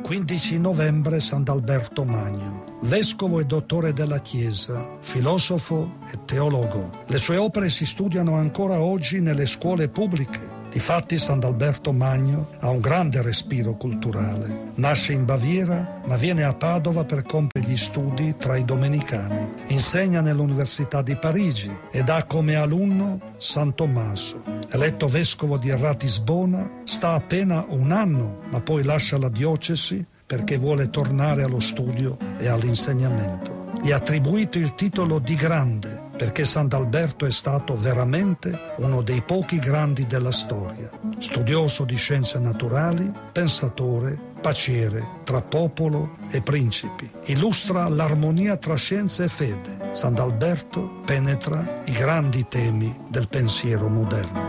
15 novembre Sant'Alberto Magno, vescovo e dottore della Chiesa, filosofo e teologo. Le sue opere si studiano ancora oggi nelle scuole pubbliche. Difatti Sant'Alberto Magno ha un grande respiro culturale. Nasce in Baviera, ma viene a Padova per compiere gli studi tra i domenicani. Insegna nell'Università di Parigi ed ha come alunno San Tommaso. Eletto vescovo di Ratisbona, sta appena un anno, ma poi lascia la diocesi perché vuole tornare allo studio e all'insegnamento. Gli è attribuito il titolo di grande perché Sant'Alberto è stato veramente uno dei pochi grandi della storia. Studioso di scienze naturali, pensatore, paciere tra popolo e principi. Illustra l'armonia tra scienza e fede. Sant'Alberto penetra i grandi temi del pensiero moderno.